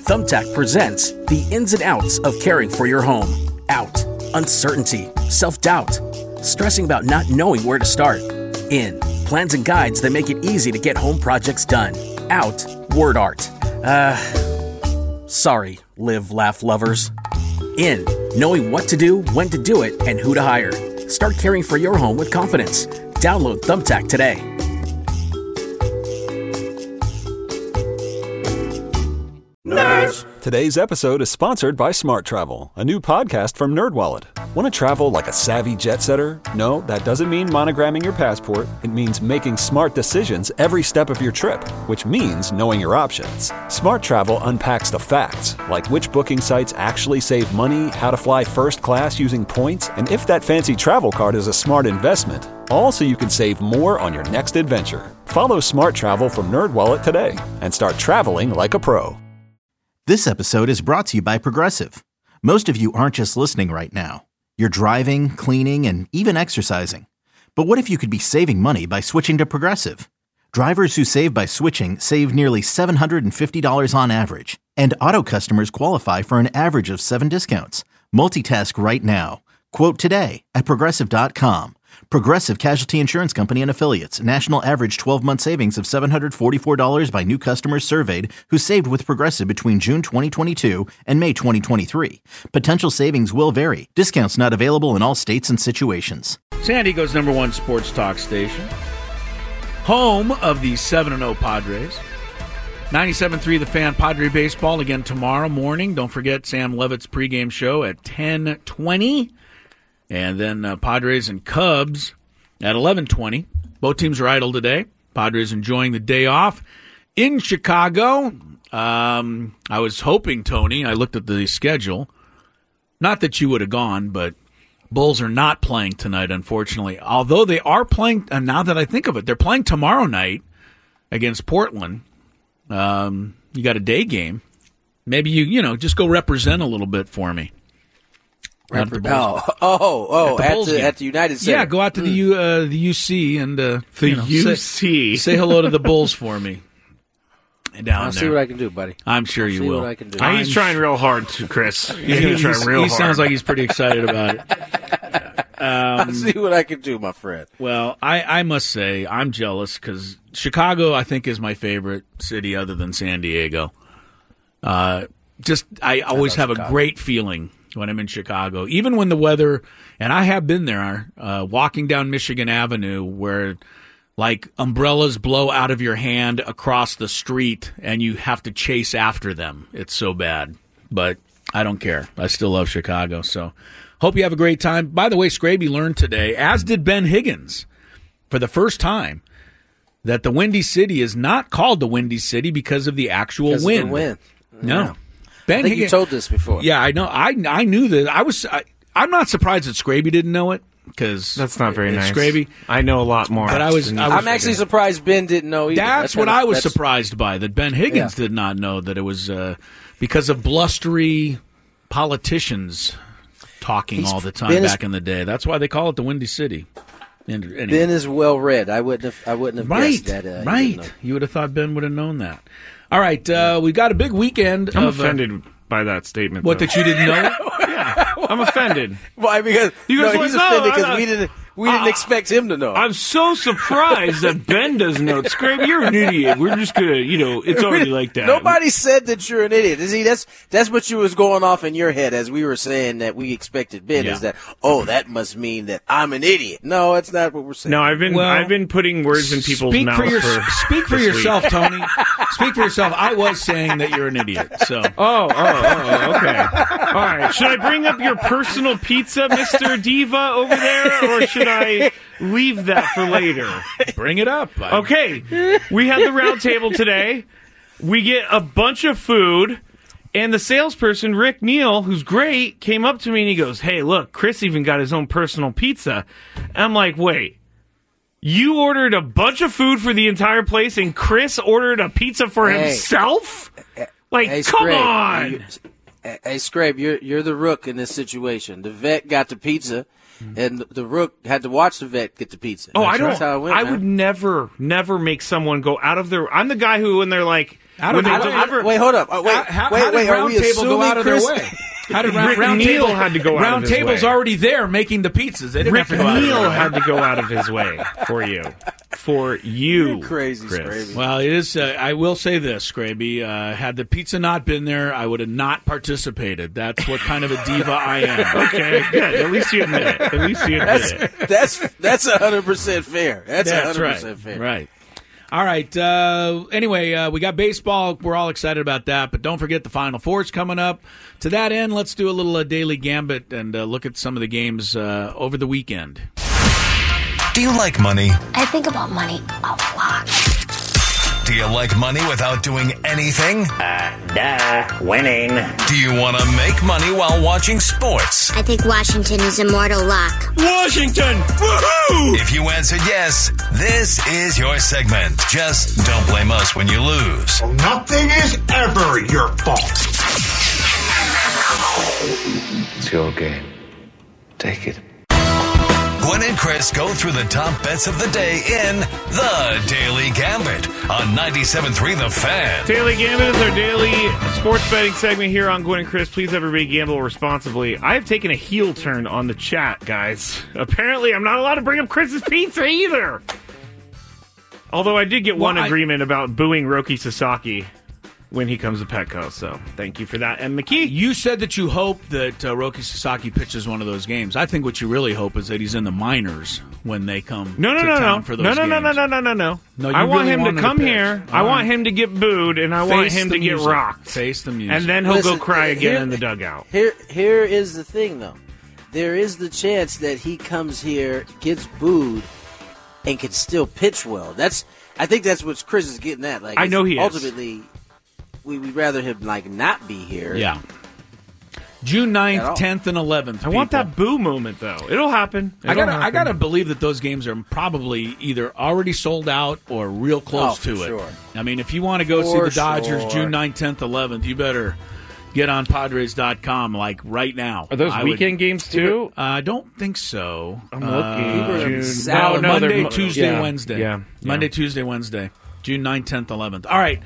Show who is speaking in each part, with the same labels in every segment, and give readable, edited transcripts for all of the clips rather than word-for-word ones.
Speaker 1: Thumbtack presents the ins and outs of caring for your home. Out, uncertainty, self-doubt, stressing about not knowing where to start. In, plans and guides that make it easy to get home projects done. Out, word art. Sorry, live, laugh lovers. In, knowing what to do, when to do it, and who to hire. Start caring for your home with confidence. Download Thumbtack today.
Speaker 2: Nerds! Today's episode is sponsored by Smart Travel, a new podcast from NerdWallet. Want to travel like a savvy jet setter? No, that doesn't mean monogramming your passport. It means making smart decisions every step of your trip, which means knowing your options. Smart Travel unpacks the facts, like which booking sites actually save money, how to fly first class using points, and if that fancy travel card is a smart investment. All so you can save more on your next adventure. Follow Smart Travel from NerdWallet today and start traveling like a pro.
Speaker 3: This episode is brought to you by Progressive. Most of you aren't just listening right now. You're driving, cleaning, and even exercising. But what if you could be saving money by switching to Progressive? Drivers who save by switching save nearly $750 on average. And auto customers qualify for an average of 7 discounts. Multitask right now. Quote today at Progressive.com. Progressive Casualty Insurance Company and Affiliates. National average 12-month savings of $744 by new customers surveyed who saved with Progressive between June 2022 and May 2023. Potential savings will vary. Discounts not available in all states and situations.
Speaker 4: San Diego's #1 sports talk station. Home of the 7-0 Padres. 97.3 The Fan, Padre Baseball again tomorrow morning. Don't forget Sam Levitt's pregame show at 10:20. And then Padres and Cubs at 11:20. Both teams are idle today. Padres enjoying the day off in Chicago. I was hoping, Tony, I looked at the schedule. Not that you would have gone, but Bulls are not playing tonight, unfortunately. Although they are playing, now that I think of it, they're playing tomorrow night against Portland. You got a day game. Maybe you just go represent a little bit for me.
Speaker 5: At the United Center.
Speaker 4: Yeah, go out to the UC and
Speaker 6: UC.
Speaker 4: Say hello to the Bulls for me.
Speaker 5: I'll see what I can do, buddy.
Speaker 4: I'm sure you will.
Speaker 5: What I can do.
Speaker 6: He's trying real hard, Chris. He's going to try real hard.
Speaker 4: He sounds like he's pretty excited about it.
Speaker 5: I'll see what I can do, my friend.
Speaker 4: Well, I must say I'm jealous because Chicago, I think, is my favorite city other than San Diego. I always have a great feeling when I'm in Chicago, even when the weather, and I have been there, walking down Michigan Avenue where like umbrellas blow out of your hand across the street and you have to chase after them. It's so bad, but I don't care. I still love Chicago. So hope you have a great time. By the way, Scraby learned today, as did Ben Higgins, for the first time, that the Windy City is not called the Windy City because of the actual wind. No.
Speaker 5: Yeah. I think you told this before.
Speaker 4: Yeah, I know. I knew that. I'm not surprised that Scraby didn't know it because
Speaker 6: that's not very nice.
Speaker 4: Scraby,
Speaker 6: I know a lot more.
Speaker 4: But
Speaker 5: I'm actually surprised Ben didn't know either.
Speaker 4: That's what I was surprised by. That Ben Higgins did not know that it was because of blustery politicians talking all the time back in the day. That's why they call it the Windy City. Anyway.
Speaker 5: Ben is well read. I wouldn't have guessed that.
Speaker 4: Right. You would have thought Ben would have known that. All right, we've got a big weekend.
Speaker 6: I'm offended by that statement.
Speaker 4: What, that you didn't know?
Speaker 6: Yeah, I'm offended.
Speaker 5: Why? Because he's offended because we didn't expect him to know.
Speaker 6: I'm so surprised that Ben doesn't know. Scrape, you're an idiot. We're just gonna, it's already like that.
Speaker 5: Nobody said that you're an idiot. See, that's what you was going off in your head as we were saying that we expected Ben is that. Oh, that must mean that I'm an idiot. No, that's not what we're saying.
Speaker 6: No, I've been putting words in people's mouths.
Speaker 4: Speak for yourself, Tony. Speak for yourself. I was saying that you're an idiot. So.
Speaker 6: Oh, okay. All right. Should I bring up your personal pizza, Mr. Diva, over there, or should I leave that for later?
Speaker 4: Bring it up.
Speaker 6: Okay. We had the round table today. We get a bunch of food, and the salesperson, Rick Neal, who's great, came up to me and he goes, "Hey, look, Chris even got his own personal pizza." And I'm like, wait. You ordered a bunch of food for the entire place, and Chris ordered a pizza for himself? Like, come on!
Speaker 5: Hey, Scrape, you're the rook in this situation. The vet got the pizza, and the rook had to watch the vet get the pizza.
Speaker 6: Oh,
Speaker 5: That's how it went,
Speaker 6: I
Speaker 5: man.
Speaker 6: would never make someone go out of their. I'm the guy who, when they're like, when they deliver.
Speaker 5: Wait, hold up. Wait,
Speaker 7: How
Speaker 5: wait.
Speaker 7: did
Speaker 5: Are
Speaker 7: Round
Speaker 5: we
Speaker 7: Table go out of their
Speaker 5: assuming
Speaker 7: way? How did
Speaker 6: Rick
Speaker 7: Round
Speaker 6: Neal
Speaker 7: Table
Speaker 6: had to go out
Speaker 7: Round
Speaker 6: of his
Speaker 7: Table's
Speaker 6: way.
Speaker 7: already there making the pizzas. They didn't
Speaker 6: Rick
Speaker 7: have to go out of
Speaker 6: Neal
Speaker 7: their way.
Speaker 6: had to go out of his way for you. For you.
Speaker 5: You're crazy,
Speaker 6: Chris.
Speaker 5: Scraby.
Speaker 4: Well, it is. I will say this, Scraby. Had the pizza not been there, I would have not participated. That's what kind of a diva I am.
Speaker 6: Okay, good. At least you admit it. At least you admit it.
Speaker 5: That's 100% fair. That's 100%
Speaker 4: right.
Speaker 5: fair.
Speaker 4: Right. All right. Anyway, we got baseball. We're all excited about that. But don't forget the Final Four's coming up. To that end, let's do a little daily gambit and look at some of the games over the weekend.
Speaker 8: Do you like money?
Speaker 9: I think about money a lot.
Speaker 8: Do you like money without doing anything?
Speaker 10: Winning.
Speaker 8: Do you want to make money while watching sports?
Speaker 9: I think Washington is immortal luck.
Speaker 8: Washington! Woohoo! If you answered yes, this is your segment. Just don't blame us when you lose.
Speaker 11: Nothing is ever your fault.
Speaker 10: It's your game. Take it.
Speaker 8: Gwen and Chris go through the top bets of the day in The Daily Gambit on 97.3 The Fan.
Speaker 6: Daily Gambit is our daily sports betting segment here on Gwen and Chris. Please, everybody, gamble responsibly. I have taken a heel turn on the chat, guys. Apparently, I'm not allowed to bring up Chris's pizza either. Although I did get one agreement about booing Roki Sasaki when he comes to Petco, so thank you for that. And McKee,
Speaker 4: You said that you hope that Roki Sasaki pitches one of those games. I think what you really hope is that he's in the minors when they come
Speaker 6: no,
Speaker 4: for those games.
Speaker 6: No.
Speaker 4: No, you
Speaker 6: I want
Speaker 4: really
Speaker 6: him
Speaker 4: want
Speaker 6: to
Speaker 4: him to
Speaker 6: come
Speaker 4: pitch.
Speaker 6: here.
Speaker 4: All
Speaker 6: I want
Speaker 4: right.
Speaker 6: him to get booed, and I want
Speaker 4: Face
Speaker 6: him
Speaker 4: the
Speaker 6: to get
Speaker 4: music.
Speaker 6: rocked.
Speaker 4: Face the music.
Speaker 6: And then he'll
Speaker 5: Listen,
Speaker 6: go cry again
Speaker 5: here-
Speaker 6: in the dugout.
Speaker 5: Here is the thing, though. There is the chance that he comes here, gets booed, and can still pitch well. I think that's what Chris is getting at. Like,
Speaker 6: I know he is.
Speaker 5: ultimately, we'd rather him not be here.
Speaker 4: Yeah. June 9th,
Speaker 5: At all.
Speaker 4: 10th, and 11th.
Speaker 6: I want
Speaker 4: people.
Speaker 6: that boo moment, though. It'll happen.
Speaker 4: I gotta believe that those games are probably either already sold out or real close
Speaker 5: for
Speaker 4: to it.
Speaker 5: sure.
Speaker 4: I mean, if you want to go see
Speaker 5: For
Speaker 4: the Dodgers
Speaker 5: sure.
Speaker 4: June 9th, 10th, 11th, you better get on Padres.com like right now.
Speaker 6: Are those weekend games too?
Speaker 4: I don't think so.
Speaker 6: I'm looking.
Speaker 5: Saturday.
Speaker 4: Monday,
Speaker 6: they're
Speaker 4: Tuesday, Wednesday.
Speaker 6: Yeah.
Speaker 4: Monday, Tuesday, Wednesday. June 9th, 10th, 11th. All right.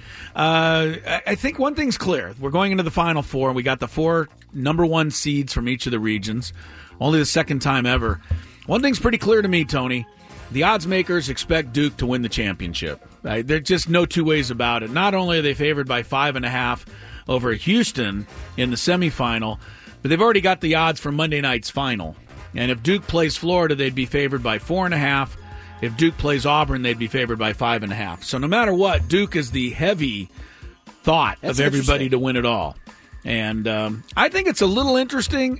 Speaker 4: I think one thing's clear. We're going into the Final Four. We got the 4 number 1 seeds from each of the regions. Only the second time ever. One thing's pretty clear to me, Tony. The odds makers expect Duke to win the championship. There's just no two ways about it. Not only are they favored by 5.5 over Houston in the semifinal, but they've already got the odds for Monday night's final. And if Duke plays Florida, they'd be favored by 4.5. If Duke plays Auburn, they'd be favored by 5.5. So no matter what, Duke is the heavy thought
Speaker 5: That's
Speaker 4: of everybody
Speaker 5: interesting.
Speaker 4: to win it all. And I think it's a little interesting.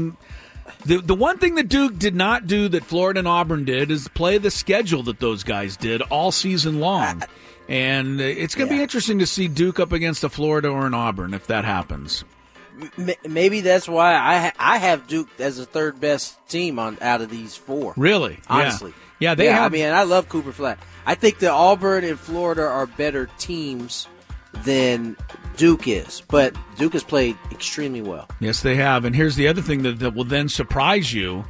Speaker 4: The one thing that Duke did not do that Florida and Auburn did is play the schedule that those guys did all season long. And it's going to be interesting to see Duke up against a Florida or an Auburn if that happens.
Speaker 5: Maybe that's why I have Duke as the third best team out of these 4.
Speaker 4: Really?
Speaker 5: Honestly.
Speaker 4: Yeah, they have.
Speaker 5: I mean, I love Cooper Flat. I think that Auburn and Florida are better teams than Duke is, but Duke has played extremely well.
Speaker 4: Yes, they have. And here's the other thing that will then surprise you.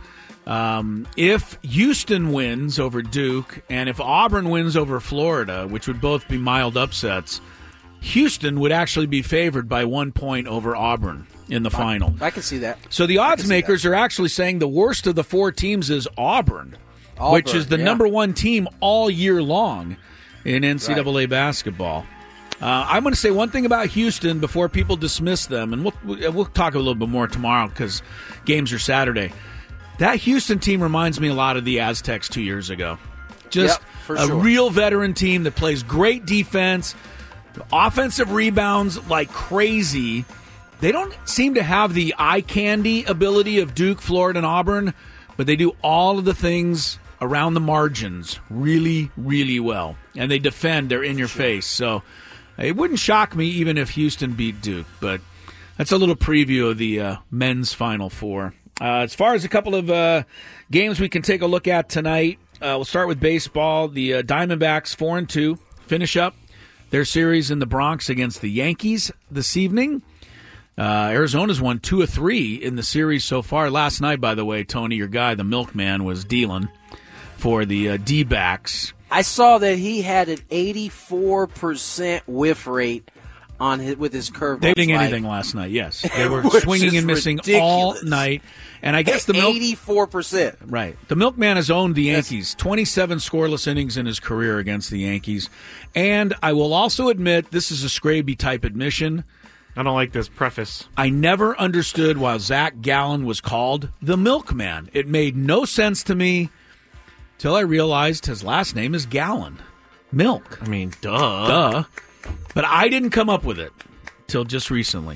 Speaker 4: If Houston wins over Duke and if Auburn wins over Florida, which would both be mild upsets, Houston would actually be favored by 1 point over Auburn in the final.
Speaker 5: I can see that.
Speaker 4: So the odds makers are actually saying the worst of the 4 teams is Auburn, which is the number 1 team all year long in NCAA basketball. I'm going to say one thing about Houston before people dismiss them, and we'll talk a little bit more tomorrow because games are Saturday. That Houston team reminds me a lot of the Aztecs 2 years ago. Just
Speaker 5: for
Speaker 4: a
Speaker 5: sure.
Speaker 4: real veteran team that plays great defense, offensive rebounds like crazy. They don't seem to have the eye candy ability of Duke, Florida, and Auburn, but they do all of the things around the margins really, really well. And they defend. They're in your face. So it wouldn't shock me even if Houston beat Duke. But that's a little preview of the men's Final Four. As far as a couple of games we can take a look at tonight, we'll start with baseball. The Diamondbacks 4-2 finish up their series in the Bronx against the Yankees this evening. Arizona's won 2 of 3 in the series so far. Last night, by the way, Tony, your guy, the milkman, was dealing for the D-backs.
Speaker 5: I saw that he had an 84% whiff rate with his curveballs.
Speaker 4: They didn't do anything last night, yes. They were
Speaker 5: Which
Speaker 4: swinging
Speaker 5: is
Speaker 4: and missing
Speaker 5: ridiculous.
Speaker 4: all night. And I guess the
Speaker 5: 84%.
Speaker 4: Right. The milkman has owned the Yankees. 27 scoreless innings in his career against the Yankees. And I will also admit, this is a Scraby-type admission.
Speaker 6: I don't like this preface.
Speaker 4: I never understood why Zach Gallen was called the milkman. It made no sense to me till I realized his last name is Gallen. Milk.
Speaker 6: I mean, duh.
Speaker 4: But I didn't come up with it till just recently.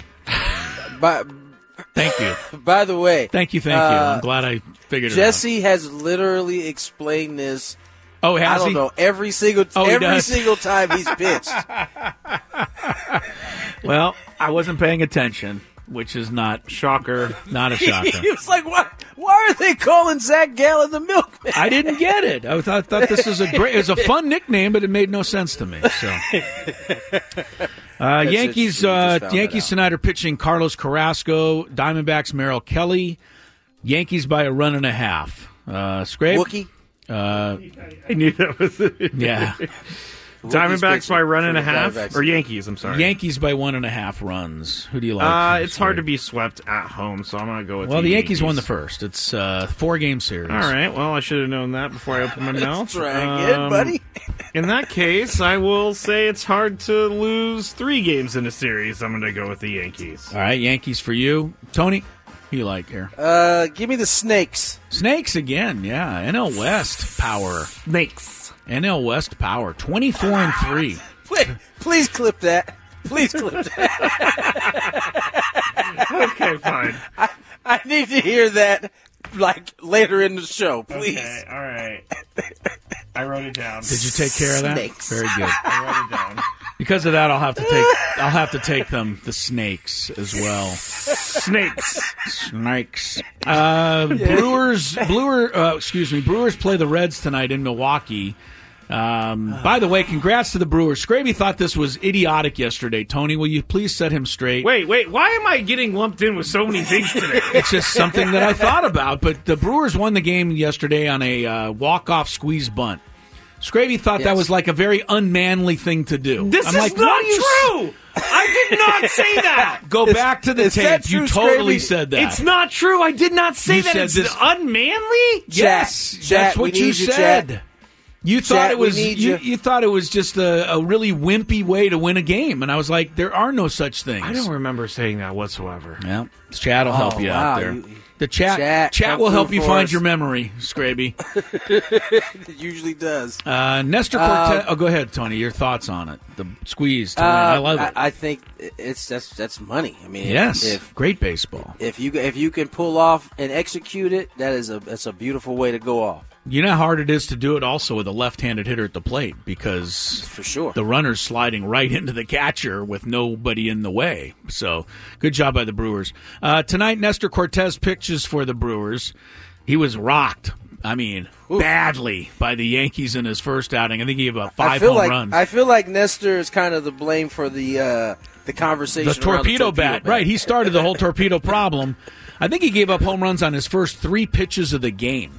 Speaker 4: Thank you.
Speaker 5: By the way.
Speaker 4: Thank you. I'm glad I figured it out.
Speaker 5: Jesse has literally explained this.
Speaker 4: Oh, has
Speaker 5: I don't
Speaker 4: he?
Speaker 5: know. Every single time he's pitched.
Speaker 4: Well, I wasn't paying attention, which is not shocker. Not a shocker.
Speaker 5: He was like, "Why are they calling Zach Gallen the milkman?"
Speaker 4: I didn't get it. I thought this was it was a fun nickname, but it made no sense to me. So, Yankees tonight are pitching Carlos Carrasco, Diamondbacks Merrill Kelly, Yankees by 1.5. Scrape?
Speaker 5: Wookie?
Speaker 6: I knew that was it.
Speaker 4: Yeah.
Speaker 6: Diamondbacks by 1.5? Or Yankees, I'm sorry.
Speaker 4: Yankees by 1.5 runs. Who do you like?
Speaker 6: It's hard to be swept at home, so I'm going to go with
Speaker 4: the Yankees won the first. It's a 4-game series.
Speaker 6: All right. Well, I should have known that before I opened my mouth.
Speaker 5: Try again, buddy.
Speaker 6: In that case, I will say it's hard to lose 3 games in a series. I'm going to go with the Yankees.
Speaker 4: All right, Yankees for you. Tony, who you like here?
Speaker 5: Give me the Snakes.
Speaker 4: Snakes again, yeah. NL West power.
Speaker 6: Snakes.
Speaker 4: NL West power, 24-3.
Speaker 5: Please clip that. Please clip that.
Speaker 6: Okay, fine.
Speaker 5: I need to hear that later in the show, please.
Speaker 6: Okay, all right. I wrote it down.
Speaker 4: Did you take care of that?
Speaker 5: Snakes.
Speaker 4: Very good.
Speaker 6: I wrote it down.
Speaker 4: Because of that, I'll have to take them the Snakes as well.
Speaker 6: Snakes.
Speaker 4: Brewers play the Reds tonight in Milwaukee. By the way, congrats to the Brewers. Scraby thought this was idiotic yesterday. Tony, will you please set him straight?
Speaker 6: Wait. Why am I getting lumped in with so many things today?
Speaker 4: It's just something that I thought about. But the Brewers won the game yesterday on a walk-off squeeze bunt. Scraby thought that was like a very unmanly thing to do.
Speaker 6: This is not true. I did not say that.
Speaker 4: Go back to the tape. You totally said that.
Speaker 6: It's not true. I did not say that.
Speaker 4: Said
Speaker 6: it's
Speaker 4: this
Speaker 6: unmanly?
Speaker 4: Yes,
Speaker 5: Chat,
Speaker 4: that's what you said.
Speaker 5: Chat.
Speaker 4: You thought it was
Speaker 5: you
Speaker 4: thought it was just a really wimpy way to win a game, and I was like, there are no such things.
Speaker 6: I don't remember saying that whatsoever.
Speaker 4: Yeah, Chad will help you out there. The chat will
Speaker 5: come
Speaker 4: help
Speaker 5: through
Speaker 4: you
Speaker 5: for
Speaker 4: find
Speaker 5: us.
Speaker 4: your memory, Scraby.
Speaker 5: It usually does.
Speaker 4: Nestor Cortez. Go ahead, Tony. Your thoughts on it? The squeeze. I love it.
Speaker 5: I think that's money. I mean,
Speaker 4: yes, great baseball.
Speaker 5: If you can pull off and execute it, that's a beautiful way to go off.
Speaker 4: You know how hard it is to do it also with a left-handed hitter at the plate because
Speaker 5: for sure
Speaker 4: the runner's sliding right into the catcher with nobody in the way. So good job by the Brewers. Tonight, Nestor Cortez pitches for the Brewers. He was rocked. I mean, badly by the Yankees in his first outing. I think he had about 5 home runs.
Speaker 5: I feel like Nestor is kind of the blame for the conversation.
Speaker 4: The torpedo bat. Right. He started the whole torpedo problem. I think he gave up home runs on his first 3 pitches of the game.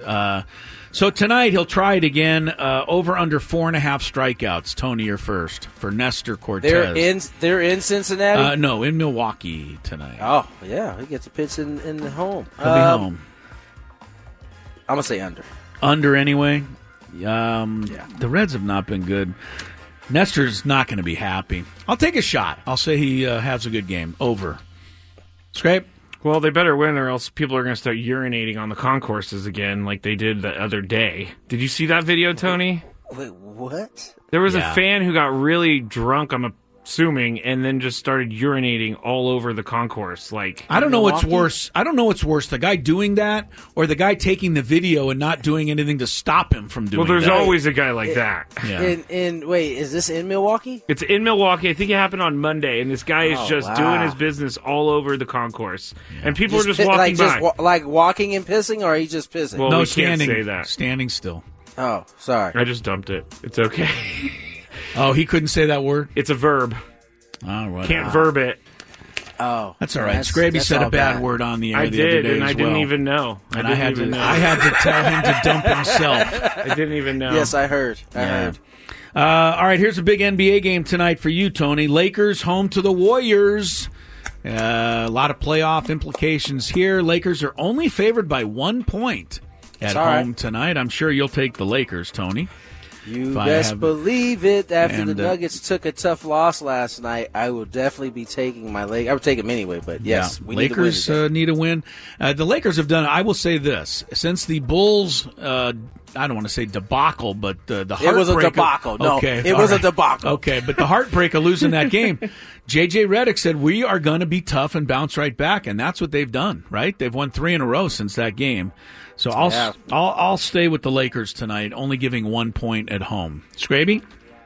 Speaker 4: So tonight he'll try it again. Over under 4.5 strikeouts. Tony, you're first for Nestor Cortez.
Speaker 5: They're in Cincinnati.
Speaker 4: No, in Milwaukee tonight.
Speaker 5: Oh yeah, he gets a pitch in the home.
Speaker 4: He'll be home.
Speaker 5: I'm gonna say under.
Speaker 4: Under anyway. The Reds have not been good. Nestor's not going to be happy. I'll take a shot. I'll say he has a good game. Over. Scrape.
Speaker 6: Well, they better win or else people are going to start urinating on the concourses again like they did the other day. Did you see that video, Tony?
Speaker 5: Wait, what?
Speaker 6: There was a fan who got really drunk, I'm assuming, and then just started urinating all over the concourse.
Speaker 4: I don't know what's worse. The guy doing that or the guy taking the video and not doing anything to stop him from doing that.
Speaker 6: Well, there's always a guy like that.
Speaker 4: Yeah.
Speaker 5: Wait, is this in Milwaukee?
Speaker 6: It's in Milwaukee. I think it happened on Monday, and this guy is just doing his business all over the concourse. Yeah. And people are just walking by.
Speaker 5: Like walking and pissing, or are you just pissing?
Speaker 6: Well,
Speaker 4: no,
Speaker 6: we
Speaker 4: standing.
Speaker 6: Can't say that.
Speaker 4: Standing still.
Speaker 5: Oh, sorry.
Speaker 6: I just dumped it. It's okay.
Speaker 4: Oh, he couldn't say that word?
Speaker 6: It's a verb.
Speaker 4: Oh, right.
Speaker 6: Can't verb it.
Speaker 5: Oh,
Speaker 4: that's all right. Scraby said a bad word on the air
Speaker 6: I
Speaker 4: the other
Speaker 6: did,
Speaker 4: day
Speaker 6: and
Speaker 4: as
Speaker 6: I didn't
Speaker 4: well.
Speaker 6: even know.
Speaker 4: I had to tell him to dump himself.
Speaker 6: I didn't even know.
Speaker 5: Yes, I heard. I heard.
Speaker 4: All right, here's a big NBA game tonight for you, Tony. Lakers home to the Warriors. A lot of playoff implications here. Lakers are only favored by 1 point at home tonight. I'm sure you'll take the Lakers, Tony.
Speaker 5: You best believe it. After the Nuggets took a tough loss last night, I will definitely be taking my Lakers. I would take them anyway, but yes, we
Speaker 4: Lakers need a win. The Lakers have done, I will say this, since the Bulls, I don't want to say debacle, but the heartbreak.
Speaker 5: It was a debacle. No, it was a debacle.
Speaker 4: Okay, but the heartbreak of losing that game. J.J. Redick said, we are going to be tough and bounce right back, and that's what they've done, right? They've won 3 in a row since that game. So I'll stay with the Lakers tonight, only giving 1 point at home. Scraby?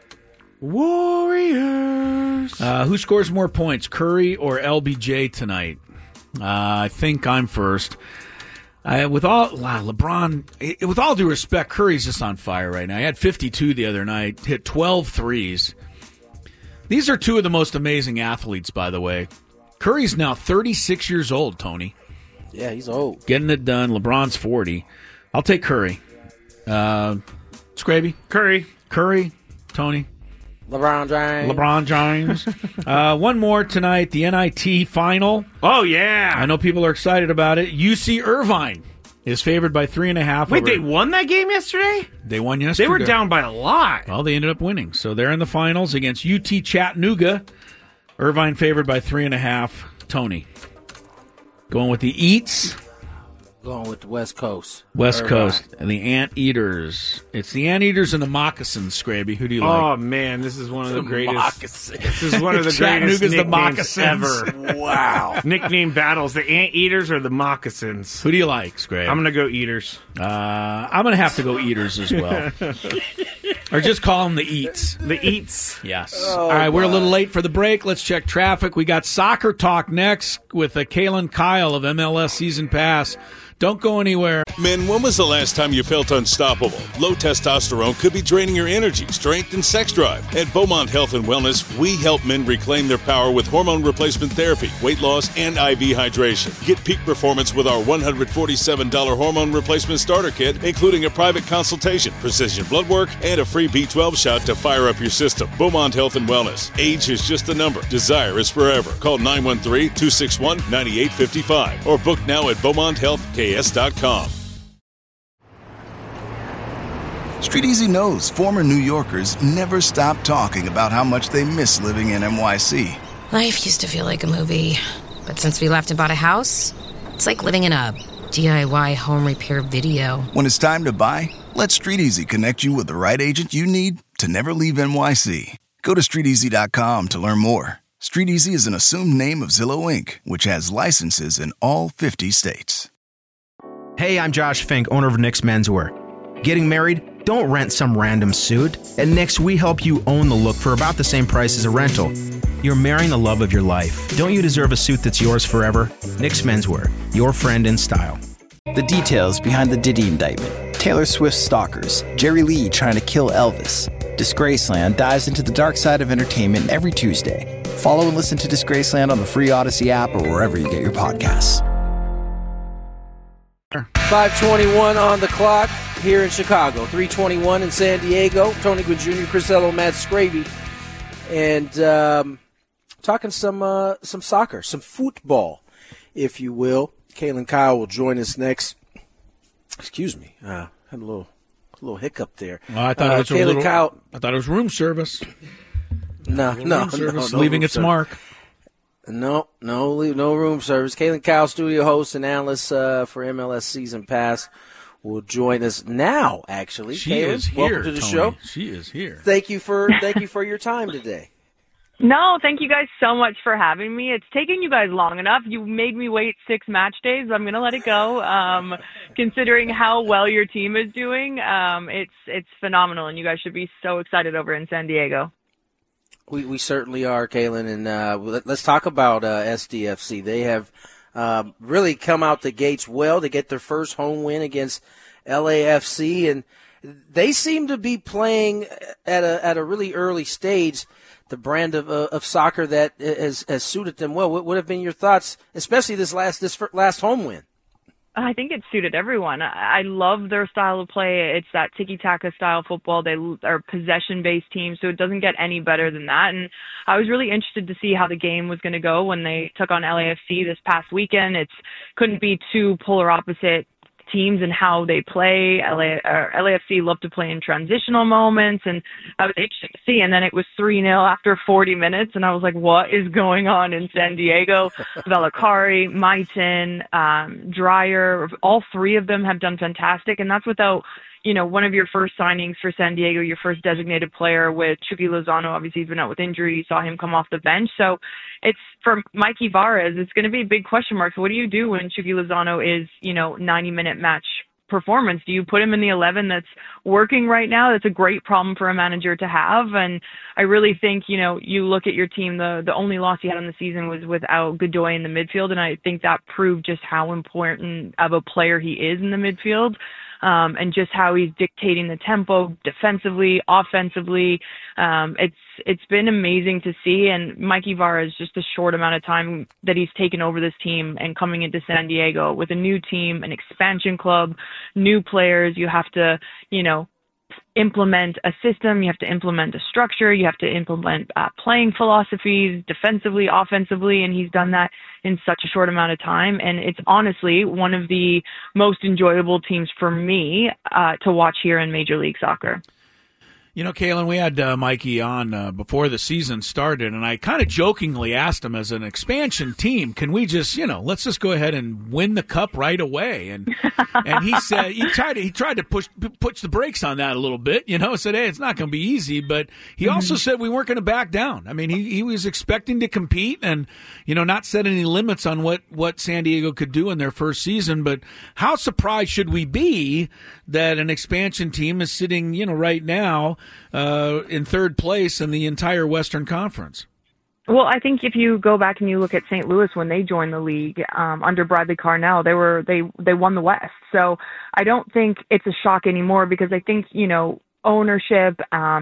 Speaker 6: Warriors.
Speaker 4: Who scores more points, Curry or LBJ tonight? I think I'm first. With all due respect, Curry's just on fire right now. He had 52 the other night, hit 12 threes. These are two of the most amazing athletes, by the way. Curry's now 36 years old, Tony.
Speaker 5: Yeah, he's old.
Speaker 4: Getting it done. LeBron's 40. I'll take Curry. Scraby? Curry. Tony?
Speaker 5: LeBron James.
Speaker 4: One more tonight, the NIT final.
Speaker 6: Oh, yeah.
Speaker 4: I know people are excited about it. UC Irvine is favored by 3.5.
Speaker 6: Wait, they won that game yesterday?
Speaker 4: They won yesterday.
Speaker 6: They were down by a lot.
Speaker 4: Well, they ended up winning. So they're in the finals against UT Chattanooga. Irvine favored by 3.5. Tony? Going with the Eats.
Speaker 5: Going with the West Coast.
Speaker 4: West Coast. And the Anteaters. It's the Anteaters and the Moccasins, Scraby. Who do you like?
Speaker 6: Oh, man, this is one of the greatest.
Speaker 5: Moccasins.
Speaker 6: This is one of the greatest nicknames ever.
Speaker 5: Wow.
Speaker 6: Nickname battles. The Anteaters or the Moccasins?
Speaker 4: Who do you like, Scraby?
Speaker 6: I'm going to go Eaters.
Speaker 4: I'm going to have to go Eaters as well. Or just call them the Eats.
Speaker 6: The Eats.
Speaker 4: Yes. All right, we're a little late for the break. Let's check traffic. We got soccer talk next with Kalen Kyle of MLS Season Pass. Don't go anywhere.
Speaker 12: Men, when was the last time you felt unstoppable? Low testosterone could be draining your energy, strength, and sex drive. At Beaumont Health and Wellness, we help men reclaim their power with hormone replacement therapy, weight loss, and IV hydration. Get peak performance with our $147 hormone replacement starter kit, including a private consultation, precision blood work, and a free B12 shot to fire up your system. Beaumont Health and Wellness. Age is just a number. Desire is forever. Call 913-261-9855 or book now at BeaumontHealthKS.com.
Speaker 13: Street Easy knows former New Yorkers never stop talking about how much they miss living in NYC.
Speaker 14: Life used to feel like a movie, but since we left and bought a house, it's like living in a DIY home repair video.
Speaker 13: When it's time to buy, let Street Easy connect you with the right agent you need to never leave NYC. Go to StreetEasy.com to learn more. Street Easy is an assumed name of Zillow Inc., which has licenses in all 50 states.
Speaker 15: Hey, I'm Josh Fink, owner of Nick's Menswear. Getting married? Don't rent some random suit. At Nick's, we help you own the look for about the same price as a rental. You're marrying the love of your life. Don't you deserve a suit that's yours forever? Nick's Menswear, your friend in style.
Speaker 16: The details behind the Diddy indictment. Taylor Swift stalkers. Jerry Lee trying to kill Elvis. Disgraceland dives into the dark side of entertainment every Tuesday. Follow and listen to Disgraceland on the free Odyssey app or wherever you get your podcasts.
Speaker 5: 5:21 on the clock here in Chicago, 3:21 in San Diego. Tony Gwynn Jr., Chris Ello, Matt Scraby, and talking some soccer, some football, if you will. Kalen Kyle will join us next. Excuse me, had a little hiccup there.
Speaker 4: Well, I thought it was
Speaker 5: Kalen Kyle.
Speaker 4: I thought it was room service.
Speaker 5: No,
Speaker 4: leaving its mark.
Speaker 5: No room service. Kalen Kyle, studio host and analyst for MLS Season Pass, will join us now. Actually,
Speaker 4: she
Speaker 5: Kalen,
Speaker 4: is here.
Speaker 5: Welcome to the show.
Speaker 4: She is here.
Speaker 5: Thank you for your time today.
Speaker 17: No, thank you guys so much for having me. It's taken you guys long enough. You made me wait 6 match days. I'm going to let it go. Considering how well your team is doing, it's phenomenal, and you guys should be so excited over in San Diego.
Speaker 5: We certainly are, Kalen, and let's talk about SDFC. They have really come out the gates well to get their first home win against LAFC, and they seem to be playing at a really early stage the brand of soccer that has suited them well. What have been your thoughts, especially this last home win?
Speaker 17: I think it suited everyone. I love their style of play. It's that tiki-taka style football. They are possession-based team, so it doesn't get any better than that. And I was really interested to see how the game was going to go when they took on LAFC this past weekend. It couldn't be two polar opposite teams and how they play. LAFC love to play in transitional moments, and I was interested to see. And then it was 3-0 after 40 minutes, and I was like, what is going on in San Diego? Valakari, Maitin, Dreyer, all three of them have done fantastic, and that's without one of your first signings for San Diego, your first designated player with Chucky Lozano. Obviously, he's been out with injury. You saw him come off the bench. So it's for Mikey Vares, it's going to be a big question mark. So what do you do when Chucky Lozano is, 90-minute match performance? Do you put him in the 11 that's working right now? That's a great problem for a manager to have. And I really think, you look at your team, the only loss you had on the season was without Godoy in the midfield. And I think that proved just how important of a player he is in the midfield. And just how he's dictating the tempo defensively, offensively. It's been amazing to see. And Mikey Vares, just a short amount of time that he's taken over this team and coming into San Diego with a new team, an expansion club, new players. You have to, implement a system. You have to implement a structure. You have to implement playing philosophies defensively, offensively, and he's done that in such a short amount of time. And it's honestly one of the most enjoyable teams for me to watch here in Major League Soccer.
Speaker 4: Kalen, we had Mikey on before the season started, and I kind of jokingly asked him, as an expansion team, can we just, let's just go ahead and win the cup right away? And he said he tried to push the brakes on that a little bit, said, hey, it's not going to be easy, but he also said we weren't going to back down. I mean, he was expecting to compete and, not set any limits on what San Diego could do in their first season. But how surprised should we be that an expansion team is sitting, right now, in third place in the entire Western Conference?
Speaker 17: Well, I think if you go back and you look at St. Louis when they joined the league under Bradley Carnell, they won the West. So I don't think it's a shock anymore, because I think ownership,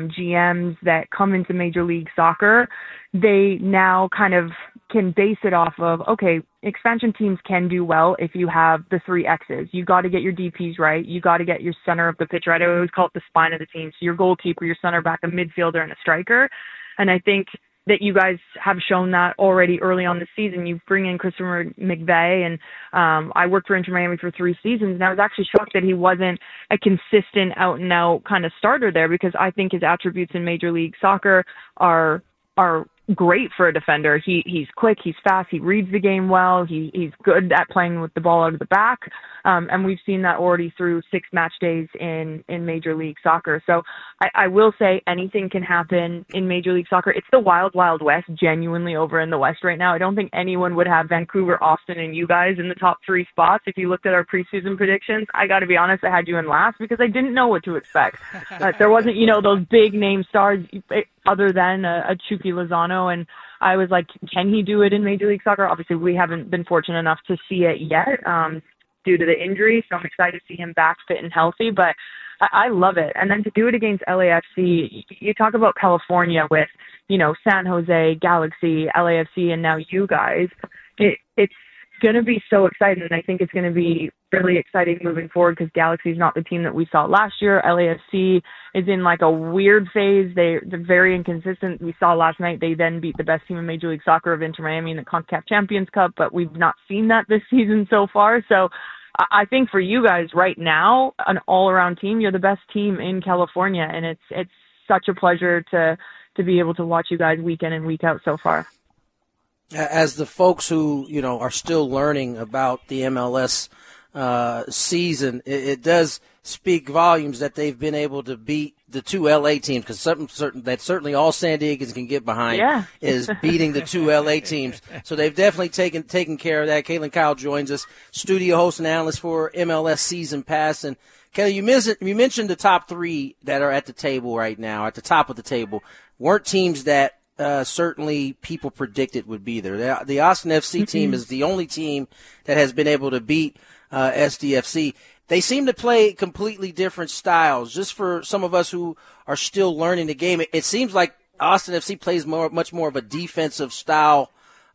Speaker 17: GMs that come into Major League Soccer, they now kind of can base it off of, okay, expansion teams can do well if you have the 3 X's. You got to get your DPs right. You got to get your center of the pitch right. I always call it the spine of the team. So your goalkeeper, your center back, a midfielder, and a striker. And I think that you guys have shown that already early on this season. You bring in Christopher McVeigh, and I worked for Inter Miami for 3 seasons, and I was actually shocked that he wasn't a consistent out-and-out kind of starter there, because I think his attributes in Major League Soccer are great for a defender. He's quick, he's fast, he reads the game well, he's good at playing with the ball out of the back, and we've seen that already through 6 match days in Major League Soccer. So I will say anything can happen in Major League Soccer. It's the wild, wild West, genuinely, over in the West right now. I don't think anyone would have Vancouver, Austin, and you guys in the top 3 spots. If you looked at our preseason predictions, I got to be honest, I had you in last, because I didn't know what to expect. There wasn't, those big name stars other than a Chucky Lozano, and I was like, can he do it in Major League Soccer? Obviously, we haven't been fortunate enough to see it yet due to the injury, so I'm excited to see him back fit and healthy, but I love it. And then to do it against LAFC, you talk about California with, San Jose, Galaxy, LAFC, and now you guys. It's going to be so exciting, and I think it's going to be really exciting moving forward, because Galaxy is not the team that we saw last year. LAFC is in like a weird phase. They're very inconsistent. We saw last night they then beat the best team in Major League Soccer of Inter Miami in the CONCACAF Champions Cup, but we've not seen that this season so far. So I think for you guys right now, an all-around team, you're the best team in California, and it's such a pleasure to be able to watch you guys week in and week out so far.
Speaker 5: As the folks who, are still learning about the MLS season, it does speak volumes that they've been able to beat the 2 LA teams, because something certain that certainly all San Diegans can get behind is beating the 2 LA teams. So they've definitely taken care of that. Caitlin Kyle joins us, studio host and analyst for MLS Season Pass. And Kelly, you mentioned the top 3 that are at the table right now, at the top of the table, weren't teams that certainly people predicted would be there. The Austin FC team is the only team that has been able to beat SDFC. they seem to play completely different styles. Just for some of us who are still learning the game, it seems like Austin FC plays much more of a defensive style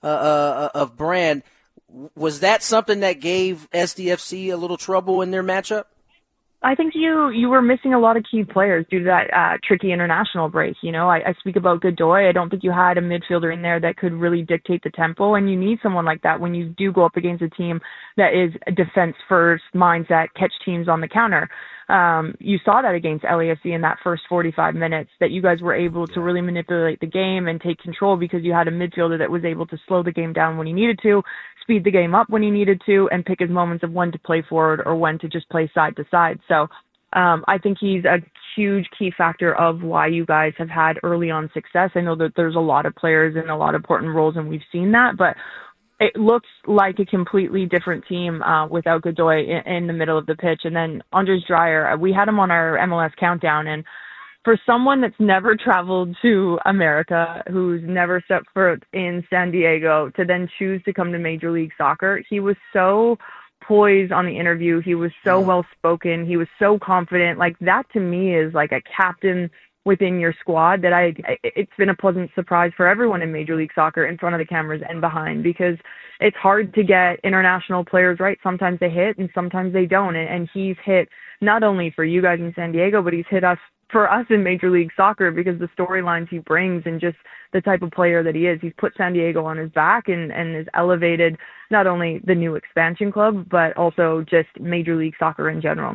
Speaker 5: of brand. Was that something that gave SDFC a little trouble in their matchup?
Speaker 17: I think you were missing a lot of key players due to that tricky international break. I speak about Godoy. I don't think you had a midfielder in there that could really dictate the tempo, and you need someone like that when you do go up against a team that is a defense-first mindset, catch teams on the counter. You saw that against LAFC in that first 45 minutes, that you guys were able to really manipulate the game and take control because you had a midfielder that was able to slow the game down when he needed to, speed the game up when he needed to, and pick his moments of when to play forward or when to just play side to side. So I think he's a huge key factor of why you guys have had early on success. I know that there's a lot of players in a lot of important roles, and we've seen that, but it looks like a completely different team without Godoy in the middle of the pitch. And then Andres Dreyer, we had him on our MLS countdown, and for someone that's never traveled to America, who's never stepped foot in San Diego, to then choose to come to Major League Soccer, he was so poised on the interview. He was so well-spoken. He was so confident. Like, that to me is like a captain within your squad that it's been a pleasant surprise for everyone in Major League Soccer, in front of the cameras and behind, because it's hard to get international players right. Sometimes they hit and sometimes they don't. And he's hit not only for you guys in San Diego, but he's hit for us in Major League Soccer, because the storylines he brings and just the type of player that he is. He's put San Diego on his back and has elevated not only the new expansion club, but also just Major League Soccer in general.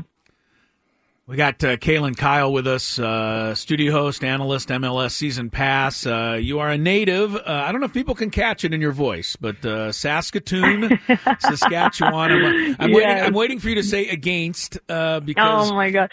Speaker 4: We got Kaylin Kyle with us, studio host, analyst, MLS Season Pass. You are a native. I don't know if people can catch it in your voice, but Saskatoon, Saskatchewan. I'm waiting for you to say against because.
Speaker 17: Oh my God!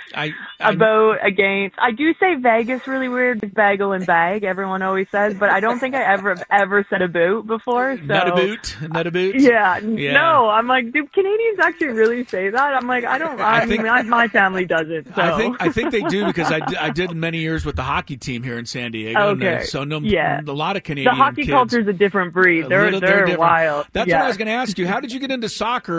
Speaker 17: Against. I do say Vegas really weird. It's bagel and bag. Everyone always says, but I don't think I ever said a boot before. So.
Speaker 4: Not a boot.
Speaker 17: Yeah. No. I'm like, do Canadians actually really say that? I'm like, I don't. I mean, my family doesn't. So.
Speaker 4: I think they do, because I did many years with the hockey team here in San Diego.
Speaker 17: Okay.
Speaker 4: So a lot of Canadian
Speaker 17: The hockey
Speaker 4: kids,
Speaker 17: culture's a different breed. They're wild.
Speaker 4: That's what I was going to ask you. How did you get into soccer,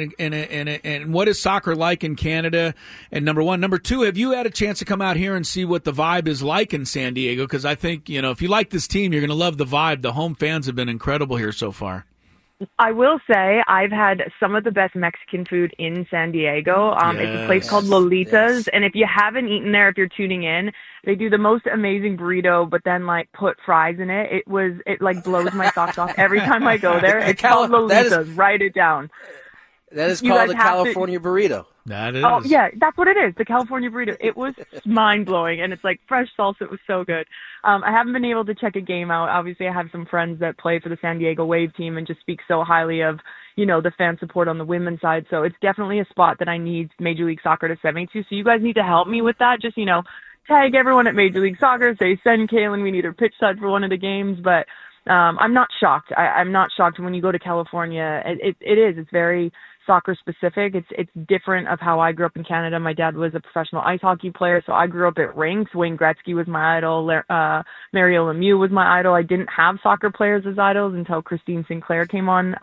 Speaker 4: and what is soccer like in Canada? And number one, number two, have you had a chance to come out here and see what the vibe is like in San Diego? Because I think, if you like this team, you're going to love the vibe. The home fans have been incredible here so far.
Speaker 17: I will say I've had some of the best Mexican food in San Diego. It's a place called Lolitas, and if you haven't eaten there, if you're tuning in, they do the most amazing burrito, but then put fries in it. It blows my socks off every time I go there. It's called Lolitas. Write it down.
Speaker 5: That is called the California burrito.
Speaker 4: That is.
Speaker 17: Oh, yeah, that's what it is, the California burrito. It was mind-blowing, and it's like fresh salsa. It was so good. I haven't been able to check a game out. Obviously, I have some friends that play for the San Diego Wave team and just speak so highly of, the fan support on the women's side. So it's definitely a spot that I need Major League Soccer to send me to. So you guys need to help me with that. Just, tag everyone at Major League Soccer, say, send Kaylin, we need her pitch side for one of the games. But I'm not shocked. I'm not shocked when you go to California. It's very soccer specific. It's different of how I grew up in Canada. My dad was a professional ice hockey player, so I grew up at rinks. Wayne Gretzky was my idol. Mario Lemieux was my idol. I didn't have soccer players as idols until Christine Sinclair came on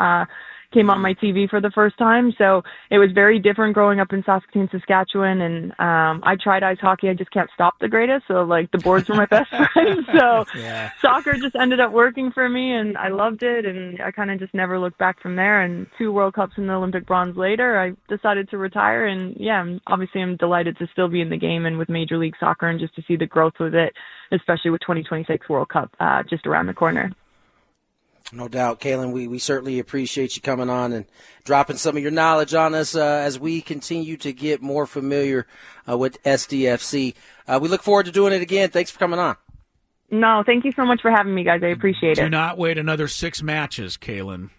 Speaker 17: my TV for the first time. So it was very different growing up in Saskatoon, Saskatchewan. And I tried ice hockey. I just can't stop the greatest. So the boards were my best friends. So soccer just ended up working for me, and I loved it. And I kind of just never looked back from there. And 2 World Cups and the Olympic bronze later, I decided to retire. And obviously I'm delighted to still be in the game and with Major League Soccer, and just to see the growth with it, especially with 2026 World Cup just around the corner.
Speaker 5: No doubt, Kaylin, we certainly appreciate you coming on and dropping some of your knowledge on us as we continue to get more familiar with SDFC. We look forward to doing it again. Thanks for coming on.
Speaker 17: No, thank you so much for having me, guys. I appreciate it.
Speaker 4: Do not wait another 6 matches, Kaylin.